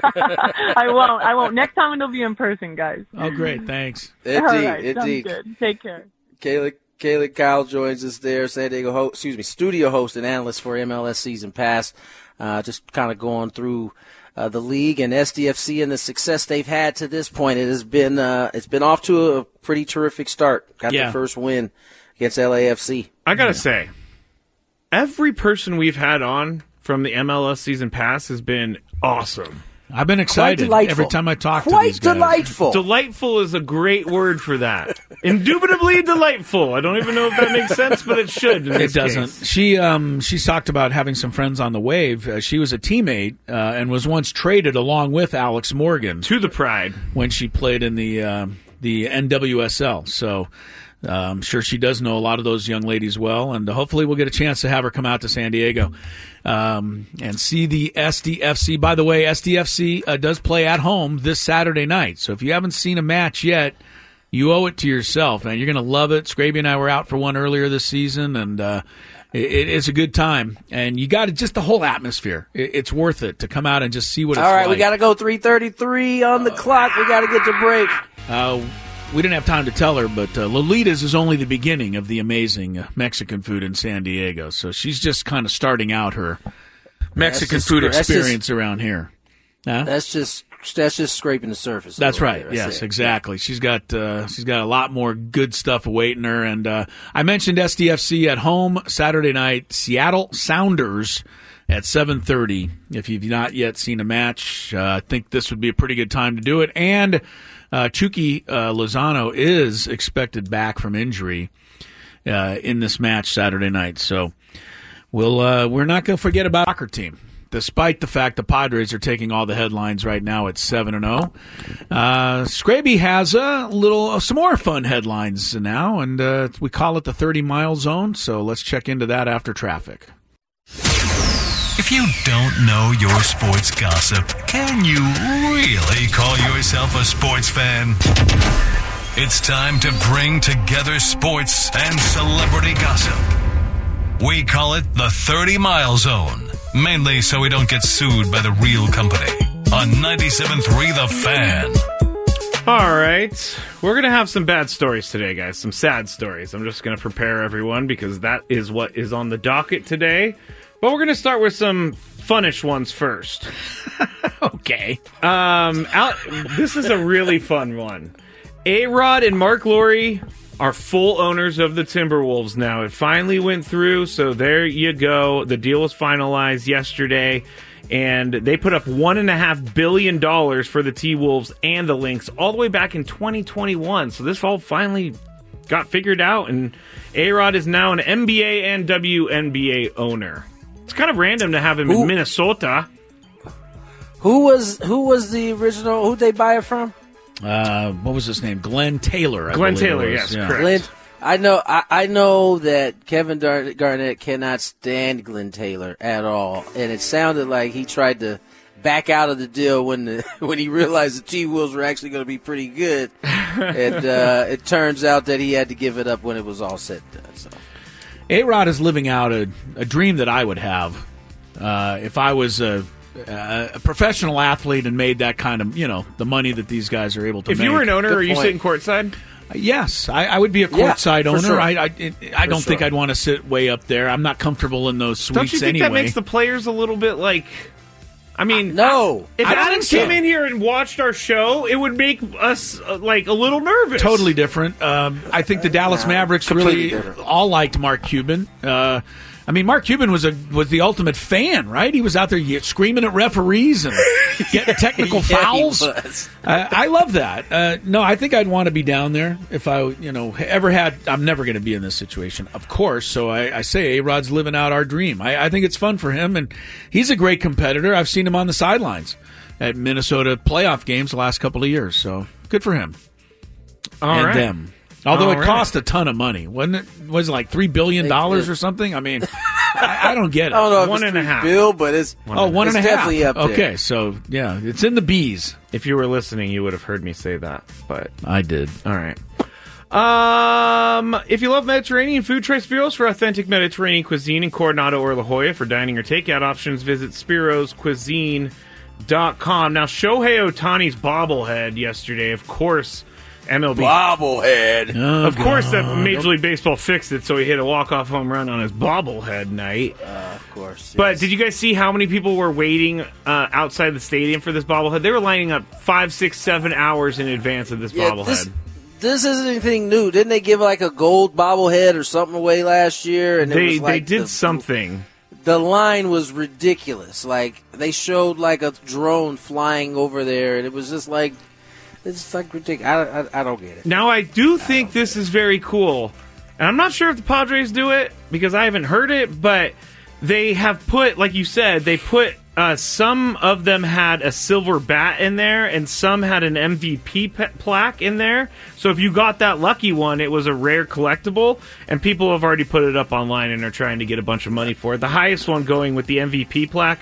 Speaker 17: I won't. Next time it'll be in person, guys.
Speaker 4: Oh, great. Thanks.
Speaker 5: Indeed.
Speaker 17: Sounds good. Take care.
Speaker 5: Kaylin Kyle joins us there, San Diego studio host and analyst for MLS Season Pass. Just kind of going through the league and SDFC and the success they've had to this point. It's been off to a pretty terrific start. Got the first win against LAFC.
Speaker 6: I gotta say, every person we've had on from the MLS Season Pass has been awesome.
Speaker 4: I've been excited every time I talk to these guys.
Speaker 5: Quite delightful.
Speaker 6: Delightful is a great word for that. Indubitably delightful. I don't even know if that makes sense, but it should.
Speaker 4: It doesn't.
Speaker 6: Case.
Speaker 4: She's talked about having some friends on the wave. She was a teammate and was once traded along with Alex Morgan
Speaker 6: to the Pride
Speaker 4: when she played in the NWSL. So I'm sure she does know a lot of those young ladies well, and hopefully we'll get a chance to have her come out to San Diego and see the SDFC. By the way, SDFC does play at home this Saturday night. So if you haven't seen a match yet, you owe it to yourself, man. You're going to love it. Scraby and I were out for one earlier this season, and it is a good time. And you got just the whole atmosphere. It's worth it to come out and just see what it's like.
Speaker 5: All right, we got to go 3:33 on the clock. We got to get to break.
Speaker 4: We didn't have time to tell her, but Lolita's is only the beginning of the amazing Mexican food in San Diego. So she's just kind of starting out her Mexican food experience around here. Huh?
Speaker 5: That's just scraping the surface.
Speaker 4: That's right. Yes, exactly. She's got a lot more good stuff awaiting her. And I mentioned SDFC at home Saturday night, Seattle Sounders at 7:30. If you've not yet seen a match, I think this would be a pretty good time to do it. And Chucky Lozano is expected back from injury in this match Saturday night. So we're not going to forget about the soccer team, despite the fact the Padres are taking all the headlines right now at 7-0. Scraby has some more fun headlines now, and we call it the 30-mile zone. So let's check into that after traffic.
Speaker 8: If you don't know your sports gossip, can you really call yourself a sports fan? It's time to bring together sports and celebrity gossip. We call it the 30-mile zone, mainly so we don't get sued by the real company. On 97.3 The Fan.
Speaker 6: All right. We're going to have some bad stories today, guys. Some sad stories. I'm just going to prepare everyone because that is what is on the docket today. But we're going to start with some funnish ones first.
Speaker 4: Okay.
Speaker 6: This is a really fun one. A-Rod and Mark Lowry are full owners of the Timberwolves now. It finally went through, so there you go. The deal was finalized yesterday, and they put up $1.5 billion for the T-Wolves and the Lynx all the way back in 2021. So this all finally got figured out, and A-Rod is now an NBA and WNBA owner. It's kind of random to have him in Minnesota.
Speaker 5: Who was the original? Who'd they buy it from?
Speaker 4: What was his name? Glenn Taylor.
Speaker 6: Glenn Taylor, yes, correct.
Speaker 5: Glenn, I know that Kevin Garnett cannot stand Glenn Taylor at all, and it sounded like he tried to back out of the deal when he realized the T-Wolves were actually going to be pretty good. And it turns out that he had to give it up when it was all said and done. So.
Speaker 4: A-Rod is living out a dream that I would have if I was a professional athlete and made that kind of, the money that these guys are able to make.
Speaker 6: If you were an owner, are you sitting courtside?
Speaker 4: Yes, I would be a courtside owner.
Speaker 5: Sure.
Speaker 4: I don't think I'd want to sit way up there. I'm not comfortable in those suites anyway.
Speaker 6: Don't you think that makes the players a little bit like...
Speaker 5: no.
Speaker 6: If Adam came in here and watched our show, it would make us a little nervous.
Speaker 4: Totally different. I think the Dallas Mavericks really all liked Mark Cuban. Mark Cuban was the ultimate fan, right? He was out there screaming at referees and getting technical fouls. I love that. No, I think I'd want to be down there if I, ever had. I'm never going to be in this situation, of course. So I say A-Rod's living out our dream. I think it's fun for him, and he's a great competitor. I've seen him on the sidelines at Minnesota playoff games the last couple of years. So good for him.
Speaker 6: All right.
Speaker 4: Them. Although it cost a ton of money, wasn't it? Was it like $3 billion or something? I mean, I don't get it.
Speaker 5: I don't know if
Speaker 6: $1.5
Speaker 5: $1.5 billion, but it's
Speaker 4: $1.5.
Speaker 5: definitely up there.
Speaker 4: Okay, so yeah, it's in the B's.
Speaker 6: If you were listening, you would have heard me say that, but
Speaker 4: I did.
Speaker 6: All right. If you love Mediterranean food, try Spiros for authentic Mediterranean cuisine in Coronado or La Jolla. For dining or takeout options, visit spiroscuisine.com. Now, Shohei Ohtani's bobblehead yesterday, of course. MLB
Speaker 5: bobblehead.
Speaker 6: Of course, that Major League Baseball fixed it, so he hit a walk-off home run on his bobblehead night.
Speaker 5: Of course. Yes.
Speaker 6: But did you guys see how many people were waiting outside the stadium for this bobblehead? They were lining up 5, 6, 7 hours in advance of this bobblehead.
Speaker 5: This isn't anything new. Didn't they give like a gold bobblehead or something away last year? And
Speaker 6: they did something.
Speaker 5: the line was ridiculous. Like, they showed like a drone flying over there, and it was just like, it's like ridiculous. I don't get it.
Speaker 6: Now, I do think this is very cool. And I'm not sure if the Padres do it because I haven't heard it, but they have put, like you said, they put some of them had a silver bat in there and some had an MVP plaque in there. So if you got that lucky one, it was a rare collectible, and people have already put it up online and are trying to get a bunch of money for it. The highest one going with the MVP plaque,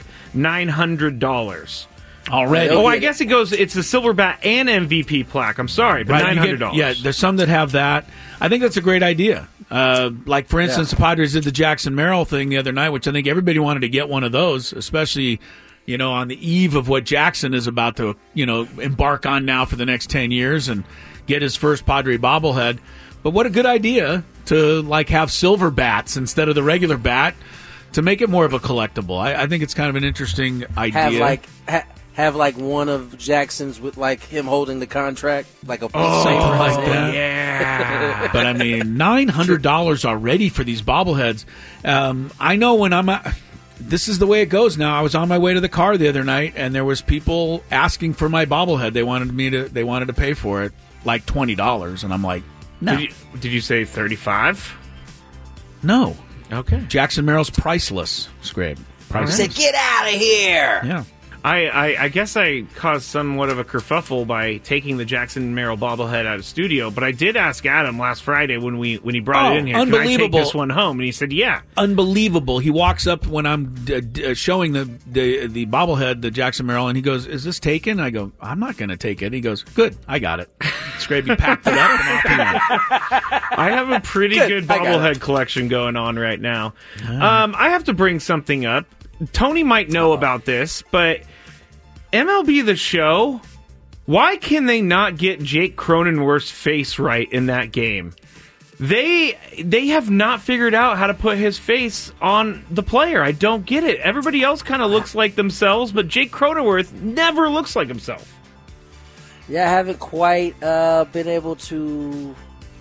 Speaker 6: $900.
Speaker 4: Already.
Speaker 6: Oh, I guess it's a silver bat and MVP plaque. I'm sorry, but
Speaker 4: right,
Speaker 6: $900.
Speaker 4: Yeah, there's some that have that. I think that's a great idea. Like, for instance, the Padres did the Jackson Merrill thing the other night, which I think everybody wanted to get one of those, especially, on the eve of what Jackson is about to, embark on now for the next 10 years and get his first Padre bobblehead. But what a good idea to, have silver bats instead of the regular bat to make it more of a collectible. I think it's kind of an interesting idea.
Speaker 5: Have one of Jackson's with him holding the contract, like a
Speaker 4: something like that. Yeah. But I mean, $900 already for these bobbleheads. I know when this is the way it goes now. I was on my way to the car the other night, and there was people asking for my bobblehead. They wanted to pay for it, like $20, and I'm like, no.
Speaker 6: Did you say 35?
Speaker 4: No.
Speaker 6: Okay.
Speaker 4: Jackson Merrill's priceless. Scrape.
Speaker 5: Priceless. He said, "Get out of here."
Speaker 4: Yeah.
Speaker 6: I guess I caused somewhat of a kerfuffle by taking the Jackson Merrill bobblehead out of studio, but I did ask Adam last Friday when he brought it in here,
Speaker 4: unbelievable.
Speaker 6: Can I take this one home? And he said, yeah.
Speaker 4: Unbelievable. He walks up when I'm showing the bobblehead, the Jackson Merrill, and he goes, "Is this taken?" I go, "I'm not going to take it." He goes, "Good, I got it." Scrappy packed it up and off he went.
Speaker 6: I have a pretty good bobblehead collection going on right now. I have to bring something up. Tony might know about this, but MLB The Show, why can they not get Jake Cronenworth's face right in that game? They have not figured out how to put his face on the player. I don't get it. Everybody else kind of looks like themselves, but Jake Cronenworth never looks like himself.
Speaker 5: Yeah, I haven't quite been able to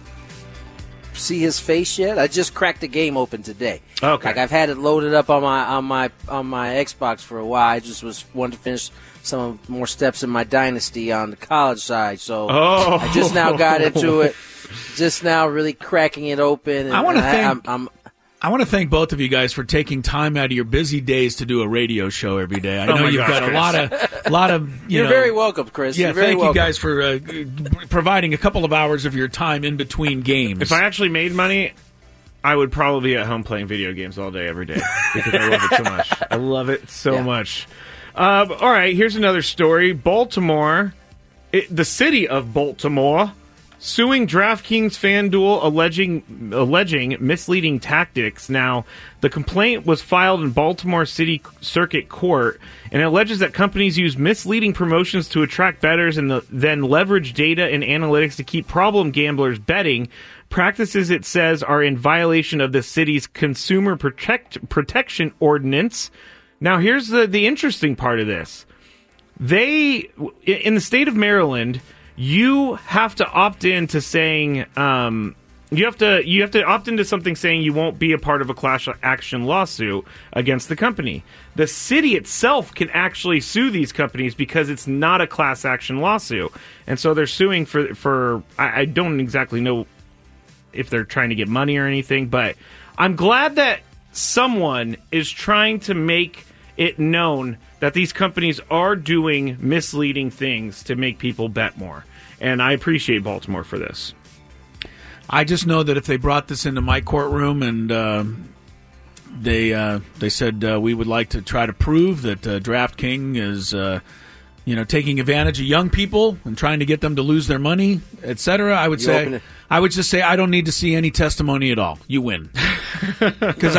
Speaker 5: see his face yet. I just cracked the game open today.
Speaker 6: Okay.
Speaker 5: I've had it loaded up on my Xbox for a while. I just wanted to finish some more steps in my dynasty on the college side. So I just now got into it. Just now really cracking it open. And,
Speaker 4: I want to thank both of you guys for taking time out of your busy days to do a radio show every day. I know you've got a lot of
Speaker 5: You're very welcome, Chris.
Speaker 4: Yeah,
Speaker 5: thank
Speaker 4: you guys for providing a couple of hours of your time in between games.
Speaker 6: If I actually made money, I would probably be at home playing video games all day, every day, because I love it so much. I love it so much. All right, here's another story. Baltimore, the city of Baltimore, suing DraftKings FanDuel alleging misleading tactics. Now, the complaint was filed in Baltimore City Circuit Court, and it alleges that companies use misleading promotions to attract bettors and then leverage data and analytics to keep problem gamblers betting. Practices, it says, are in violation of the city's Consumer Protection Ordinance. Now, here's the interesting part of this. In the state of Maryland, you have to opt in to saying you have to opt into something saying you won't be a part of a class action lawsuit against the company. The city itself can actually sue these companies because it's not a class action lawsuit, and so they're suing for I don't exactly know if they're trying to get money or anything, but I'm glad that someone is trying to make it known that these companies are doing misleading things to make people bet more. And I appreciate Baltimore for this.
Speaker 4: I just know that if they brought this into my courtroom and they said we would like to try to prove that DraftKings is taking advantage of young people and trying to get them to lose their money, etc., I would just say I don't need to see any testimony at all. You win. Because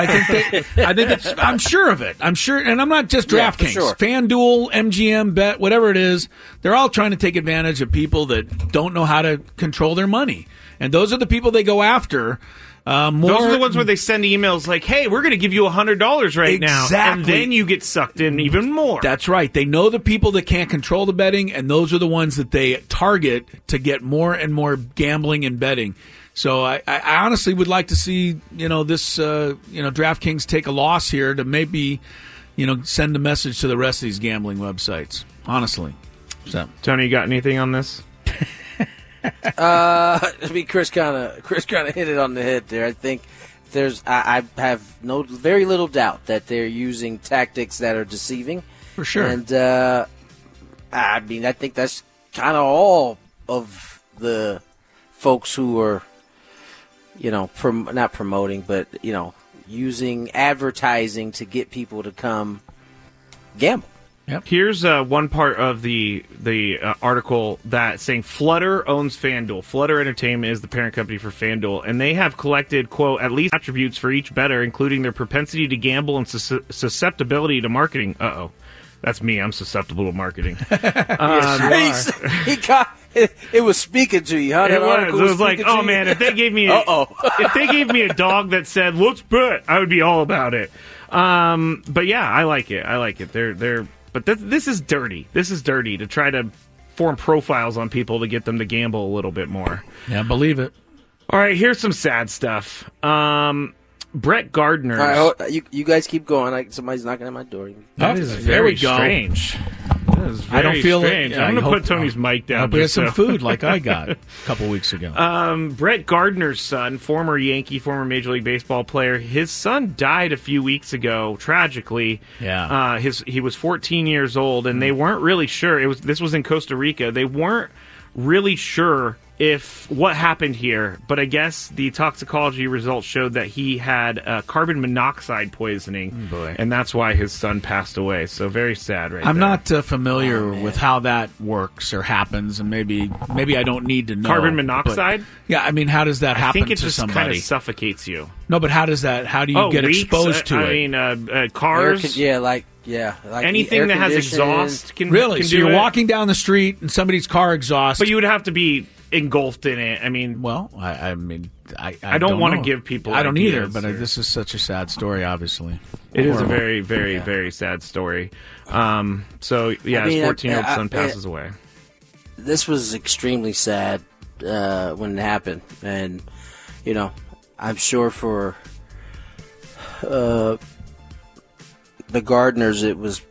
Speaker 4: I'm sure of it. I'm sure, and I'm not just DraftKings.
Speaker 5: Sure.
Speaker 4: FanDuel, MGM, Bet, whatever it is, they're all trying to take advantage of people that don't know how to control their money. And those are the people they go after. Those are the
Speaker 6: ones where they send emails like, "Hey, we're going to give you $100 right now," and then you get sucked in even more.
Speaker 4: That's right. They know the people that can't control the betting, and those are the ones that they target to get more and more gambling and betting. So I honestly would like to see, this, DraftKings take a loss here to maybe, send a message to the rest of these gambling websites. Honestly. So,
Speaker 6: Tony, you got anything on this?
Speaker 5: I mean, Chris kind of hit it on the head there. I think I have very little doubt that they're using tactics that are deceiving.
Speaker 4: For sure.
Speaker 5: And I mean, I think that's kind of all of the folks who are, not promoting, but using advertising to get people to come gamble.
Speaker 6: Yep. Here's one part of the article that saying Flutter owns FanDuel. Flutter Entertainment is the parent company for FanDuel, and they have collected, quote, at least attributes for each bettor, including their propensity to gamble and susceptibility to marketing. Uh-oh. That's me. I'm susceptible to marketing.
Speaker 5: It was speaking to you, huh?
Speaker 6: It was like, oh man, if they gave me a dog that said, let's bet, I would be all about it. But yeah, I like it. But this is dirty. This is dirty to try to form profiles on people to get them to gamble a little bit more.
Speaker 4: Yeah, believe it.
Speaker 6: All right, here's some sad stuff. Brett Gardner.
Speaker 5: All right, you guys keep going. Somebody's knocking at my door.
Speaker 6: That is very strange.
Speaker 4: I don't feel
Speaker 6: strange. I'm going to put Tony's mic down.
Speaker 4: We had some food like I got a couple weeks ago.
Speaker 6: Brett Gardner's son, former Yankee, former Major League Baseball player, his son died a few weeks ago, tragically.
Speaker 4: Yeah.
Speaker 6: He was 14 years old, and they weren't really sure. This was in Costa Rica. They weren't really sure what happened here, but I guess the toxicology results showed that he had carbon monoxide poisoning, and that's why his son passed away. So very sad, right?
Speaker 4: I'm not familiar with how that works or happens, and maybe I don't need to know.
Speaker 6: Carbon monoxide?
Speaker 4: Yeah, I mean, how does that happen to somebody?
Speaker 6: I think it just kind of suffocates you.
Speaker 4: No, but how do you get exposed to it?
Speaker 6: I mean, cars.
Speaker 5: Like
Speaker 6: anything that has exhaust can
Speaker 4: really.
Speaker 6: Can
Speaker 4: so you're walking down the street and somebody's car exhaust,
Speaker 6: but you would have to be engulfed in it. I mean,
Speaker 4: well, I
Speaker 6: don't want to give people.
Speaker 4: I don't either, but this is such a sad story. Obviously,
Speaker 6: it is a very, very, very sad story. So yeah, his 14-year-old son passes away.
Speaker 5: This was extremely sad when it happened, and I'm sure for the Gardners, it was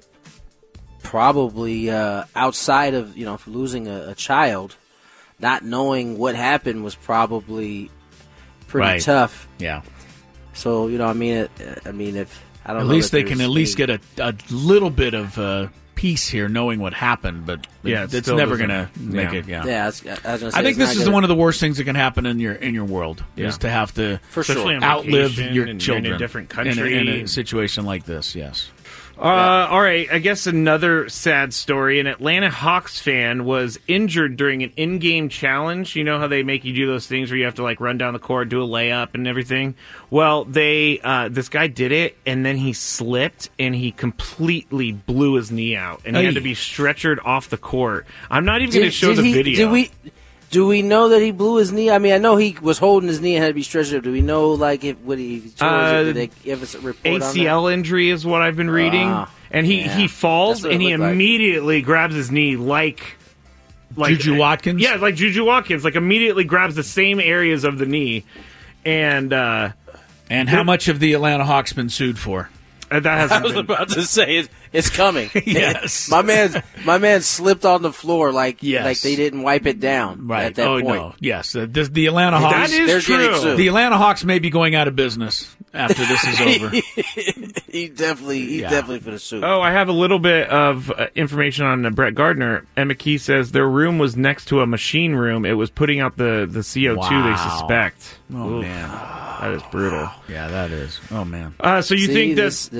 Speaker 5: probably outside of losing a child. Not knowing what happened was probably pretty tough.
Speaker 4: Yeah.
Speaker 5: So if I don't know.
Speaker 4: At least they can at least get a little bit of peace here, knowing what happened. But it's never going to make it. Yeah.
Speaker 5: Yeah.
Speaker 4: I think this is one of the worst things that can happen in your world is to have to outlive your children
Speaker 6: in a different country
Speaker 4: in a situation like this. Yes.
Speaker 6: All right, I guess another sad story. An Atlanta Hawks fan was injured during an in-game challenge. You know how they make you do those things where you have to run down the court, do a layup and everything? Well, this guy did it, and then he slipped, and he completely blew his knee out, and he had to be stretchered off the court. I'm not even going to show the video.
Speaker 5: Do we know that he blew his knee? I mean, I know he was holding his knee and had to be stretched up. Do we know, what he tore? Did they give us a report
Speaker 6: ACL
Speaker 5: on that?
Speaker 6: Injury is what I've been reading. And he falls, and he immediately grabs his knee like
Speaker 4: Juju Watkins?
Speaker 6: Yeah, like Juju Watkins. Immediately grabs the same areas of the knee. And
Speaker 4: how much have the Atlanta Hawks been sued for?
Speaker 6: That
Speaker 5: I was about to say it's coming.
Speaker 4: Yes,
Speaker 5: my man slipped on the floor like they didn't wipe it down at that point.
Speaker 4: No. Yes, the Atlanta Hawks.
Speaker 6: That is true.
Speaker 4: The Atlanta Hawks may be going out of business after this is over.
Speaker 5: he definitely for the suit.
Speaker 6: Oh, I have a little bit of information on Brett Gardner. Emma Key says their room was next to a machine room. It was putting out the CO2 they suspect.
Speaker 4: Oh, man.
Speaker 6: That is brutal.
Speaker 4: Yeah, that is. Oh, man.
Speaker 6: So you think
Speaker 5: that's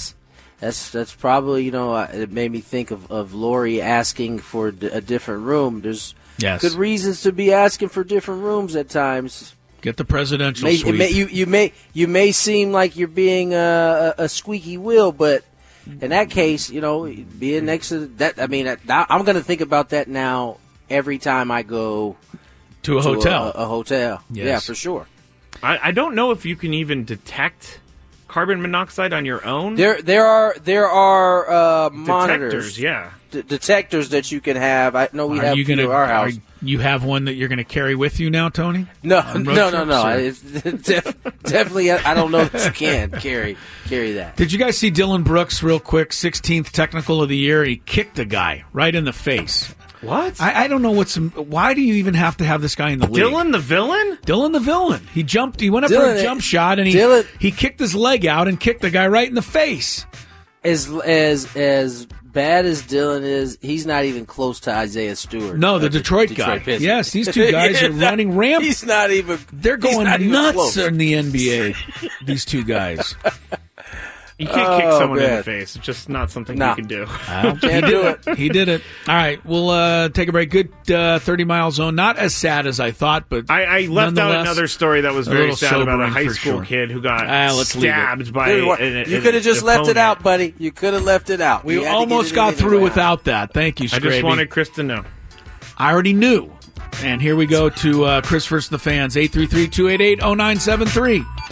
Speaker 5: probably, it made me think of Lori asking for a different room. There's good reasons to be asking for different rooms at times.
Speaker 4: Get the presidential suite.
Speaker 5: You may seem like you're being a squeaky wheel, but in that case, being next to that, I mean, I'm going to think about that now every time I go
Speaker 4: to a hotel.
Speaker 5: A hotel.
Speaker 4: Yes.
Speaker 5: Yeah, for sure.
Speaker 6: I don't know if you can even detect carbon monoxide on your own.
Speaker 5: There are monitors.
Speaker 6: Yeah.
Speaker 5: detectors that you can have. I know we have at our house.
Speaker 4: You have one that you're going to carry with you now, Tony?
Speaker 5: No. It's definitely, I don't know that you can carry that.
Speaker 4: Did you guys see Dylan Brooks real quick? 16th technical of the year. He kicked a guy right in the face.
Speaker 6: What?
Speaker 4: I don't know why do you even have to have this guy in the league?
Speaker 6: Dylan the villain?
Speaker 4: Dylan the villain. He went up for a jump shot, and he kicked his leg out and kicked the guy right in the face.
Speaker 5: As bad as Dylan is, he's not even close to Isaiah Stewart.
Speaker 4: No, the Detroit guy.
Speaker 5: Pistons.
Speaker 4: Yes, these two guys are running rampant.
Speaker 5: He's not even.
Speaker 4: They're going nuts
Speaker 5: close.
Speaker 4: in the NBA. These two guys.
Speaker 6: You can't kick someone in the face. It's just not something you can do.
Speaker 5: Can't do it.
Speaker 4: He did it. All right, we'll take a break. Good 30-mile zone. Not as sad as I thought, but
Speaker 6: I left out another story that was very sad about a high school kid who got stabbed by
Speaker 5: You could have just left it out, buddy. You could have left it out.
Speaker 4: We almost got through without that. Thank you, Scraby.
Speaker 6: I just wanted Chris to know.
Speaker 4: I already knew. And here we go to Chris versus the Fans, 833-288-0973.